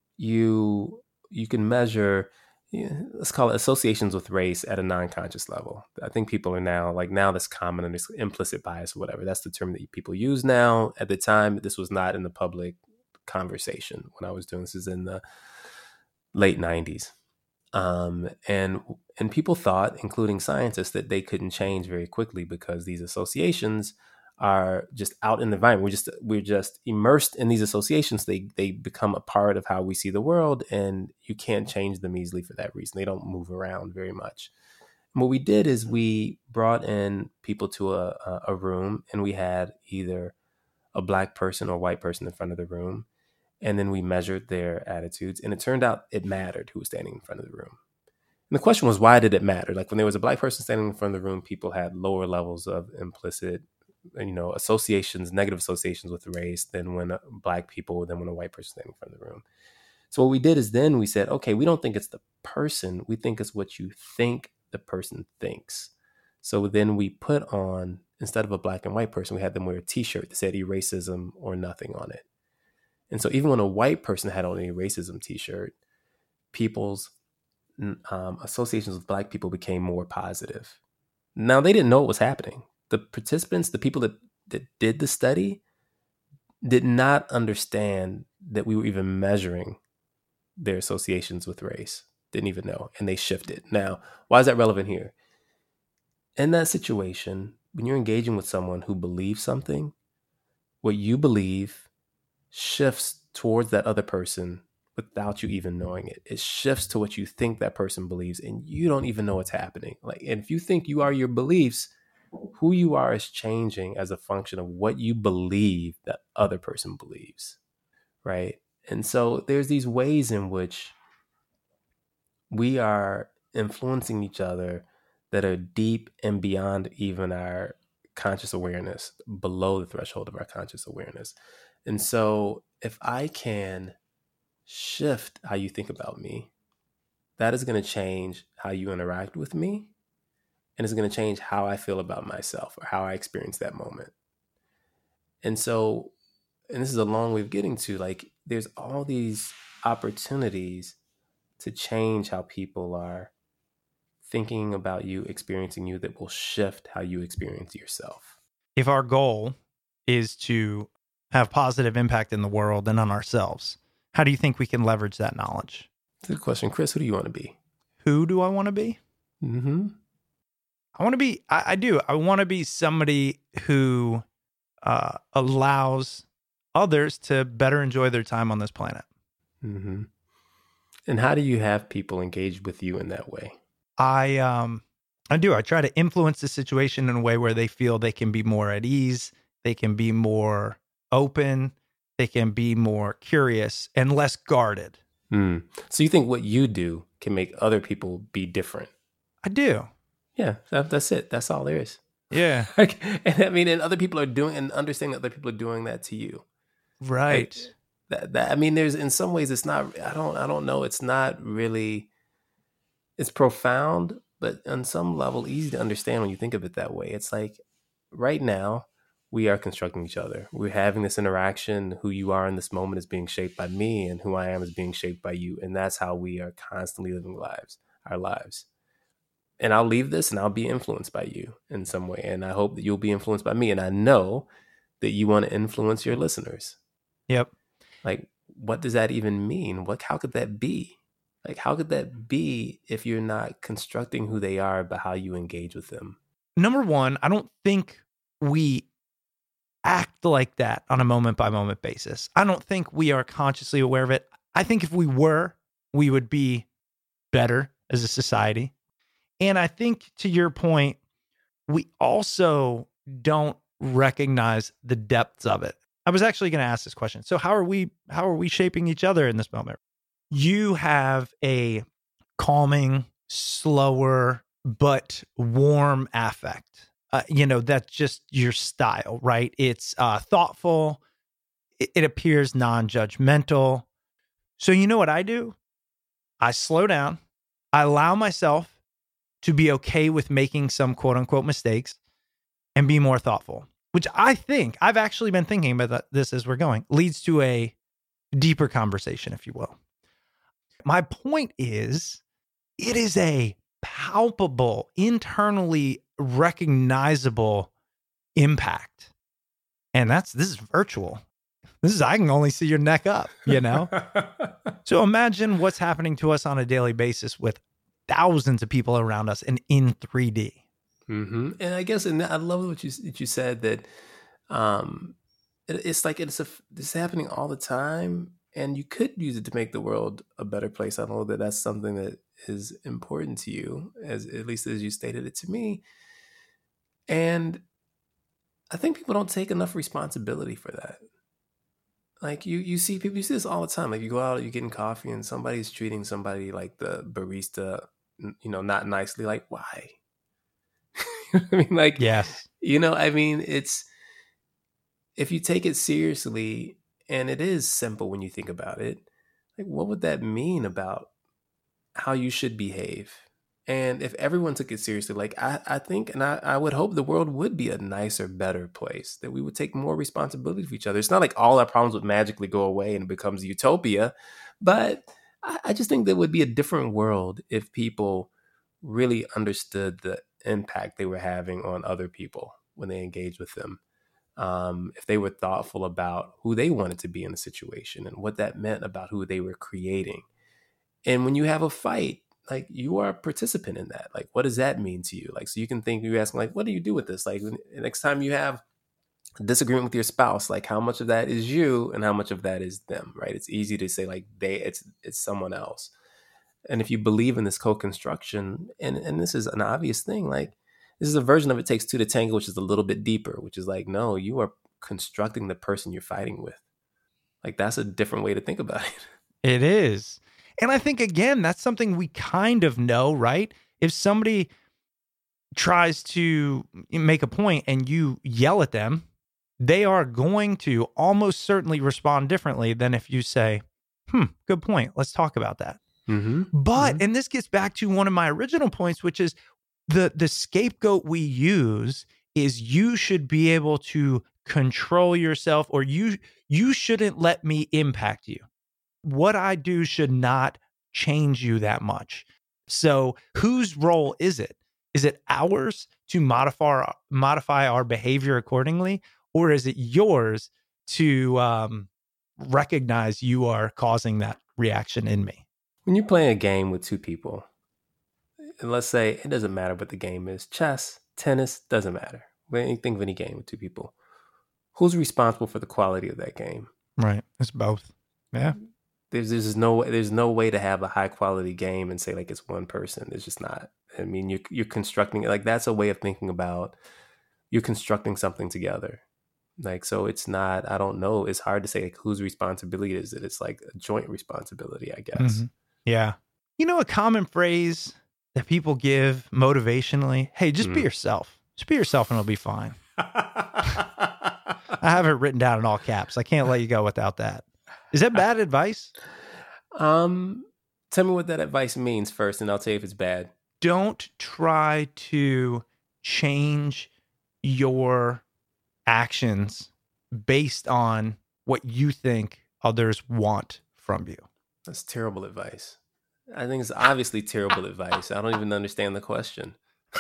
you, you can measure, you know, let's call it associations with race at a non-conscious level. I think people are now like, now that's common and it's implicit bias or whatever. That's the term that people use now. At the time, this was not in the public conversation when I was doing this. Is in the late nineties. Um, and and people thought, including scientists, that they couldn't change very quickly because these associations are just out in the environment. We're just we're just immersed in these associations. They they become a part of how we see the world, and you can't change them easily for that reason. They don't move around very much. And what we did is we brought in people to a a room, and we had either a Black person or white person in front of the room. And then we measured their attitudes, and it turned out it mattered who was standing in front of the room. And the question was, why did it matter? Like when there was a Black person standing in front of the room, people had lower levels of implicit, you know, associations, negative associations with race than when a Black people, than when a white person standing in front of the room. So what we did is then we said, okay, we don't think it's the person. We think it's what you think the person thinks. So then we put on, instead of a Black and white person, we had them wear a t-shirt that said "Eracism" or nothing on it. And so even when a white person had on a racism t-shirt, people's um, associations with Black people became more positive. Now, they didn't know what was happening. The participants, the people that, that did the study, did not understand that we were even measuring their associations with race. Didn't even know. And they shifted. Now, why is that relevant here? In that situation, when you're engaging with someone who believes something, what you believe shifts towards that other person without you even knowing it. It shifts to what you think that person believes, and you don't even know what's happening. Like, and if you think you are your beliefs, who you are is changing as a function of what you believe that other person believes, right? And so there's these ways in which we are influencing each other that are deep and beyond even our conscious awareness, below the threshold of our conscious awareness. And so if I can shift how you think about me, that is going to change how you interact with me. And it's going to change how I feel about myself or how I experience that moment. And so, and this is a long way of getting to, like, there's all these opportunities to change how people are thinking about you, experiencing you, that will shift how you experience yourself. If our goal is to have positive impact in the world and on ourselves, how do you think we can leverage that knowledge? Good question. Chris, who do you want to be? Who do I want to be? Mm-hmm. I want to be, I, I do, I want to be somebody who uh, allows others to better enjoy their time on this planet. Mm-hmm. And how do you have people engage with you in that way? I, um, I do. I try to influence the situation in a way where they feel they can be more at ease, they can be more open, they can be more curious and less guarded. Mm. So you think what you do can make other people be different? I do. Yeah, that, that's it. That's all there is. Yeah. Like, and I mean, and other people are doing, and understanding that other people are doing that to you. Right. Like, that, that, I mean, there's, in some ways, it's not, I don't, I don't know. It's not really, it's profound, but on some level, easy to understand when you think of it that way. It's like, right now, we are constructing each other. We're having this interaction. Who you are in this moment is being shaped by me, and who I am is being shaped by you. And that's how we are constantly living lives, our lives. And I'll leave this and I'll be influenced by you in some way. And I hope that you'll be influenced by me. And I know that you want to influence your listeners. Yep. Like, what does that even mean? What, how could that be? Like, how could that be if you're not constructing who they are by how you engage with them? Number one, I don't think we act like that on a moment by moment basis. I don't think we are consciously aware of it. I think if we were, we would be better as a society. And I think, to your point, we also don't recognize the depths of it. I was actually going to ask this question. So how are we, how are we shaping each other in this moment? You have a calming, slower, but warm affect. Uh, you know, that's just your style, right? It's uh, thoughtful. It, it appears non-judgmental. So you know what I do? I slow down. I allow myself to be okay with making some quote unquote mistakes and be more thoughtful, which I think, I've actually been thinking about that, this as we're going, leads to a deeper conversation, if you will. My point is, it is a palpable, internally recognizable impact. And that's, this is virtual. This is, I can only see your neck up, you know? So imagine what's happening to us on a daily basis with thousands of people around us and in three D. Mm-hmm. And I guess, and I love what you, what you said, that um, it, it's like, it's, a, it's happening all the time. And you could use it to make the world a better place. I know that that's something that is important to you, as at least as you stated it to me. And I think people don't take enough responsibility for that. Like you, you see people, you see this all the time. Like you go out, you're getting coffee and somebody's treating somebody like the barista, you know, not nicely. Like, why? I mean, like, yes, you know, I mean, it's, if you take it seriously, and it is simple when you think about it, like, what would that mean about how you should behave? And if everyone took it seriously, like I, I think, and I, I would hope the world would be a nicer, better place, that we would take more responsibility for each other. It's not like all our problems would magically go away and it becomes utopia, but I, I just think there would be a different world if people really understood the impact they were having on other people when they engaged with them. Um, if they were thoughtful about who they wanted to be in the situation and what that meant about who they were creating. And when you have a fight, like, you are a participant in that. Like, what does that mean to you? Like, so you can think, you're asking, like, what do you do with this? Like, next time you have a disagreement with your spouse, like, how much of that is you and how much of that is them, right? It's easy to say, like, they, it's, it's someone else. And if you believe in this co-construction, and, and this is an obvious thing, like, this is a version of It Takes Two to Tango, which is a little bit deeper, which is like, no, you are constructing the person you're fighting with. Like, that's a different way to think about it. It is. And I think, again, that's something we kind of know, right? If somebody tries to make a point and you yell at them, they are going to almost certainly respond differently than if you say, hmm, good point. Let's talk about that. Mm-hmm. But, mm-hmm. and this gets back to one of my original points, which is the, the scapegoat we use is you should be able to control yourself, or you you shouldn't let me impact you. What I do should not change you that much. So whose role is it? Is it ours to modify our, modify our behavior accordingly? Or is it yours to um, recognize you are causing that reaction in me? When you're playing a game with two people, and let's say it doesn't matter what the game is. Chess, tennis, doesn't matter. When you think of any game with two people, who's responsible for the quality of that game? Right. It's both. Yeah. There's there's no there's no way to have a high quality game and say like it's one person. It's just not. I mean, you're you're constructing like that's a way of thinking about you're constructing something together. Like so, it's not. I don't know. It's hard to say like, whose responsibility is it. It's like a joint responsibility, I guess. Mm-hmm. Yeah. You know, a common phrase that people give motivationally. Hey, just mm. be yourself. Just be yourself, and it'll be fine. I have it written down in all caps. I can't let you go without that. Is that bad advice? Um, tell me what that advice means first, and I'll tell you if it's bad. Don't try to change your actions based on what you think others want from you. That's terrible advice. I think it's obviously terrible advice. I don't even understand the question.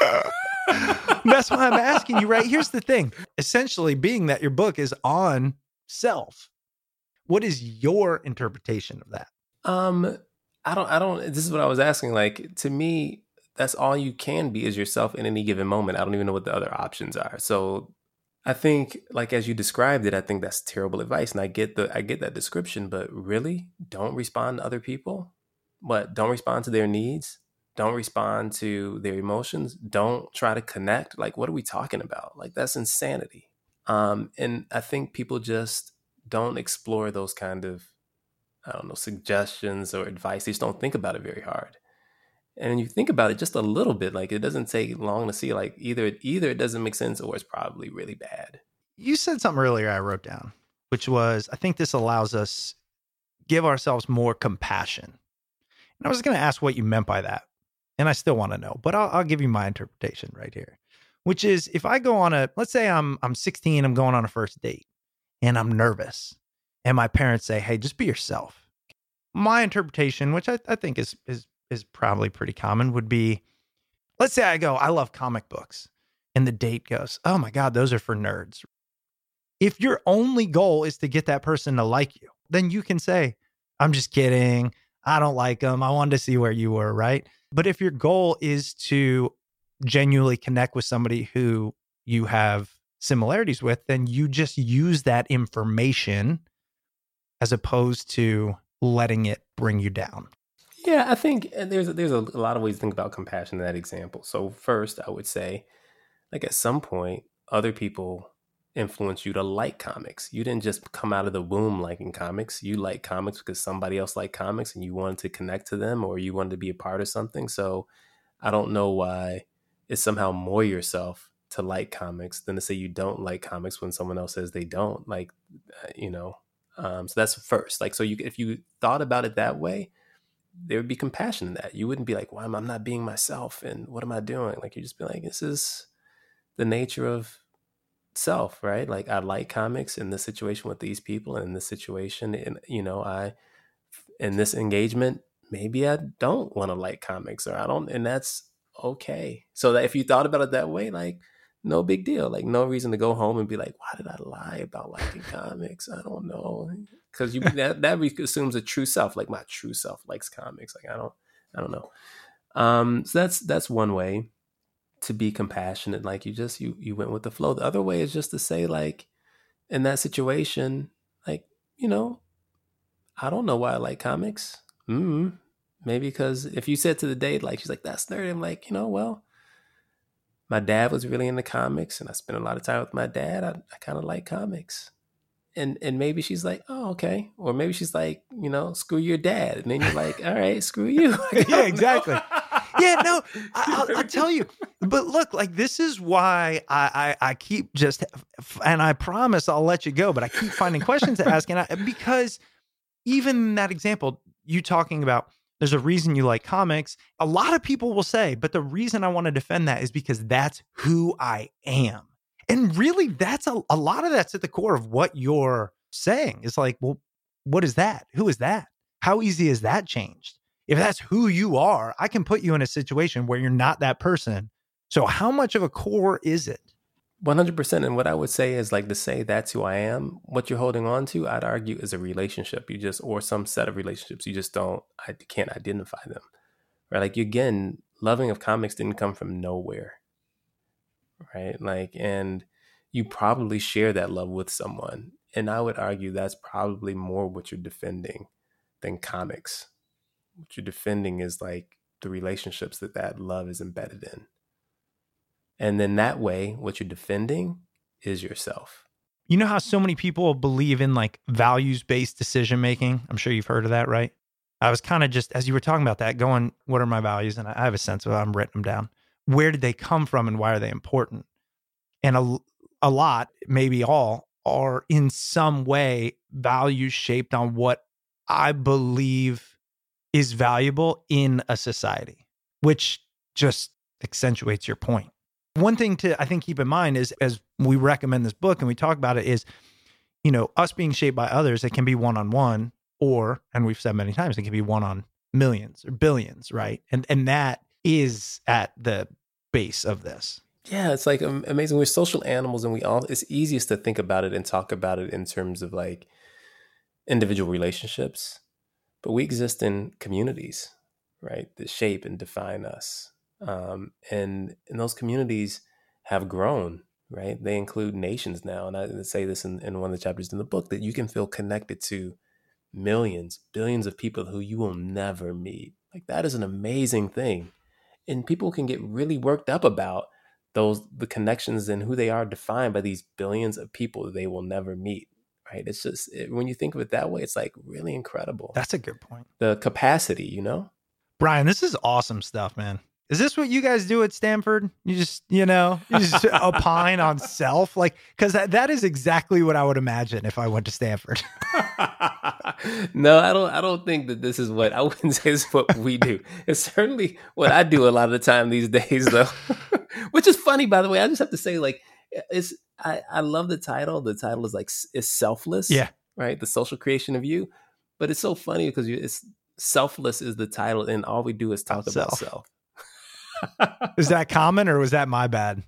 That's why I'm asking you, right? Here's the thing. Essentially, being that your book is on self, what is your interpretation of that? Um, I don't, I don't, this is what I was asking. Like, to me, that's all you can be is yourself in any given moment. I don't even know what the other options are. So I think, like, as you described it, I think that's terrible advice. And I get the, I get that description, but really don't respond to other people. What? Don't respond to their needs. Don't respond to their emotions. Don't try to connect. Like, what are we talking about? Like, that's insanity. Um, and I think people just don't explore those kind of, I don't know, suggestions or advice. They just don't think about it very hard. And when you think about it just a little bit, like it doesn't take long to see like either, either it doesn't make sense or it's probably really bad. You said something earlier I wrote down, which was, I think this allows us give ourselves more compassion. And I was going to ask what you meant by that. And I still want to know, but I'll, I'll give you my interpretation right here, which is if I go on a, let's say I'm, I'm sixteen, I'm going on a first date and I'm nervous and my parents say, hey, just be yourself. My interpretation, which I, I think is, is, is probably pretty common, would be, let's say I go, I love comic books, and the date goes, oh my God, those are for nerds. If your only goal is to get that person to like you, then you can say, I'm just kidding. I don't like them. I wanted to see where you were, right? But if your goal is to genuinely connect with somebody who you have similarities with, then you just use that information as opposed to letting it bring you down. Yeah, I think there's there's a, a lot of ways to think about compassion in that example. So first, I would say, like at some point, other people influence you to like comics. You didn't just come out of the womb liking comics. You like comics because somebody else liked comics and you wanted to connect to them or you wanted to be a part of something. So I don't know why it's somehow more yourself to like comics than to say you don't like comics when someone else says they don't. Like, you know, um, so that's first. Like, so you if you thought about it that way, there would be compassion in that. You wouldn't be like, why am I not being myself? And what am I doing? Like, you just be like, this is the nature of self, right? Like, I like comics in this situation with these people and in this situation. And, you know, I, in this engagement, maybe I don't want to like comics or I don't, and that's okay. So that if you thought about it that way, like, no big deal. Like, no reason to go home and be like, why did I lie about liking comics? I don't know. Because you that, that assumes a true self. Like, my true self likes comics. Like, I don't, I don't know. Um, so that's that's one way to be compassionate. Like, you just you you went with the flow. The other way is just to say, like, in that situation, like, you know, I don't know why I like comics. Mm-hmm. Maybe because if you said to the date, like, she's like, that's nerdy. I'm like, you know, well, my dad was really into comics and I spent a lot of time with my dad. I, I kind of like comics. And and maybe she's like, oh, okay. Or maybe she's like, you know, screw your dad. And then you're like, all right, screw you. Yeah, exactly. Yeah, no, I, I'll, I'll tell you. But look, like, this is why I, I, I keep just, and I promise I'll let you go, but I keep finding questions to ask. And I, because even in that example, you talking about, there's a reason you like comics. A lot of people will say, but the reason I want to defend that is because that's who I am. And really, that's a, a lot of that's at the core of what you're saying. It's like, well, what is that? Who is that? How easy is that changed? If that's who you are, I can put you in a situation where you're not that person. So how much of a core is it? one hundred percent. And what I would say is, like, to say that's who I am, what you're holding on to, I'd argue is a relationship. You just, or some set of relationships. You just don't, I can't identify them. Right? Like, you, again, loving of comics didn't come from nowhere, right? Like, and you probably share that love with someone. And I would argue that's probably more what you're defending than comics. What you're defending is like the relationships that that love is embedded in. And then that way, what you're defending is yourself. You know how so many people believe in like values-based decision making? I'm sure you've heard of that, right? I was kind of just, as you were talking about that, going, what are my values? And I have a sense of it. I'm writing them down. Where did they come from and why are they important? And a, a lot, maybe all, are in some way values shaped on what I believe is valuable in a society, which just accentuates your point. One thing to, I think, keep in mind is, as we recommend this book and we talk about it, is, you know, us being shaped by others, it can be one-on-one, or, and we've said many times, it can be one on millions or billions, right? And and that is at the base of this. Yeah, it's like amazing. We're social animals, and we all, it's easiest to think about it and talk about it in terms of like individual relationships, but we exist in communities, right, that shape and define us. Um, and, and those communities have grown, right? They include nations now. And I say this in, in one of the chapters in the book, that you can feel connected to millions, billions of people who you will never meet. Like, that is an amazing thing. And people can get really worked up about those, the connections and who they are defined by these billions of people that they will never meet, right? It's just, it, when you think of it that way, it's like really incredible. That's a good point. The capacity, you know? Brian, this is awesome stuff, man. Is this what you guys do at Stanford? You just, you know, you just opine on self? Like, because that, that is exactly what I would imagine if I went to Stanford. No, I don't I don't think that this is what, I wouldn't say this is what we do. It's certainly what I do a lot of the time these days, though. Which is funny, by the way. I just have to say, like, it's I, I love the title. The title is like, it's selfless. Yeah. Right? The social creation of you. But it's so funny because you, it's selfless is the title, and all we do is talk about self. self. Is that common, or was that my bad?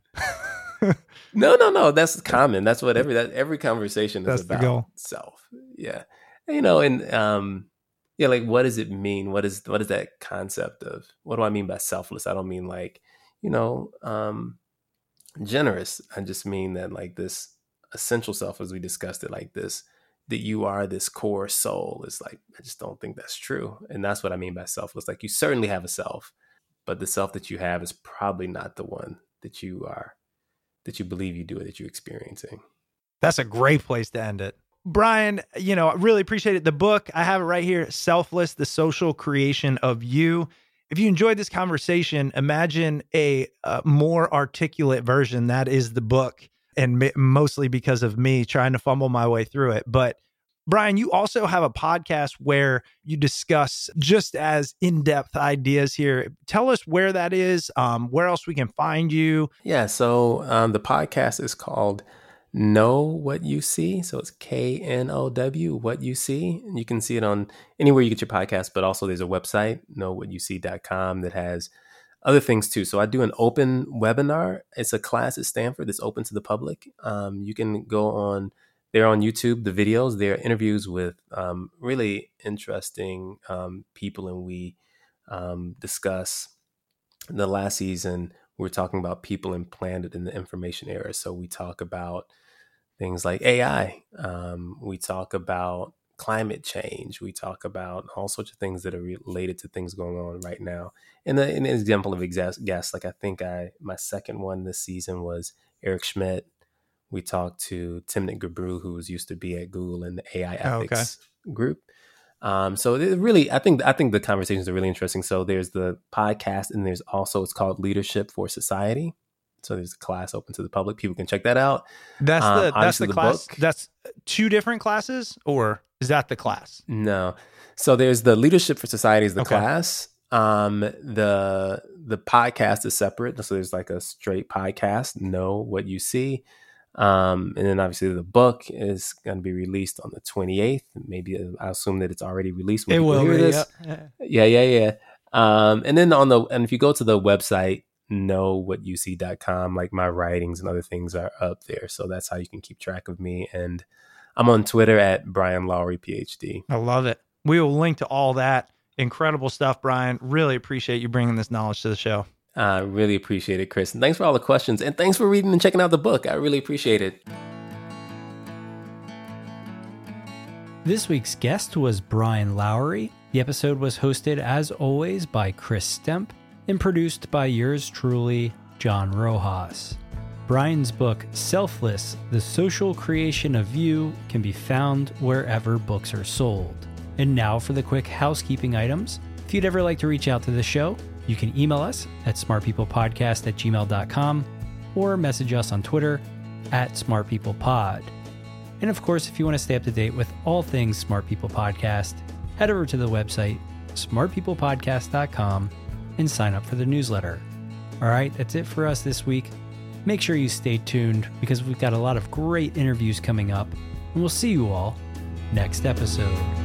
No, no, no. That's common. That's what every that every conversation is That's about. The goal. Self. Yeah. You know, and um, yeah, like, what does it mean? What is what is that concept of? What do I mean by selfless? I don't mean like, you know, um, generous. I just mean that, like, this essential self, as we discussed it, like this, that you are this core soul. Is like, I just don't think that's true, and that's what I mean by selfless. Like, you certainly have a self, but the self that you have is probably not the one that you are, that you believe you do, or that you're experiencing. That's a great place to end it. Brian, you know, I really appreciate it. The book, I have it right here, Selfless, The Social Creation of You. If you enjoyed this conversation, imagine a, a more articulate version. That is the book, and m- mostly because of me trying to fumble my way through it. But Brian, you also have a podcast where you discuss just as in-depth ideas here. Tell us where that is, um, where else we can find you. Yeah, so um, the podcast is called Know What You See. So it's K N O W, What You See. And you can see it on anywhere you get your podcast, but also there's a website, know what you see dot com, that has other things too. So I do an open webinar. It's a class at Stanford that's open to the public. Um, you can go on They're on YouTube, the videos. They're interviews with um, really interesting um, people, and we um, discuss the last season. We we're talking about people implanted in the information era. So we talk about things like A I. Um, we talk about climate change. We talk about all sorts of things that are related to things going on right now. And the, an example of guests, like I think I my second one this season was Eric Schmidt. We talked to Timnit Gebru, who was used to be at Google in the A I ethics oh, okay. group. Um, so it really, I think, I think the conversations are really interesting. So there's the podcast, and there's also, it's called Leadership for Society. So there's a class open to the public. People can check that out. That's the um, that's the, the class. Book. That's two different classes, or is that the class? No. So there's the Leadership for Society is the okay. class. Um, the the podcast is separate. So there's like a straight podcast, Know What You See. Um, and then obviously the book is going to be released on the twenty-eighth. Maybe I assume that it's already released. When it will hear be. This. Yeah. yeah, yeah, yeah. Um, and then on the, and if you go to the website, know what you see dot com, like my writings and other things are up there. So that's how you can keep track of me. And I'm on Twitter at Brian Lowry, P H D. I love it. We will link to all that Incredible stuff, Brian. Really appreciate you bringing this knowledge to the show. I really appreciate it, Chris. And thanks for all the questions. And thanks for reading and checking out the book. I really appreciate it. This week's guest was Brian Lowry. The episode was hosted, as always, by Chris Stemp and produced by yours truly, John Rojas. Brian's book, Selfless, The Social Creation of You, can be found wherever books are sold. And now for the quick housekeeping items. If you'd ever like to reach out to the show, you can email us at smartpeoplepodcast at gmail dot com or message us on Twitter at smartpeoplepod. And of course, if you want to stay up to date with all things Smart People Podcast, head over to the website smart people podcast dot com and sign up for the newsletter. All right, that's it for us this week. Make sure you stay tuned because we've got a lot of great interviews coming up, and we'll see you all next episode.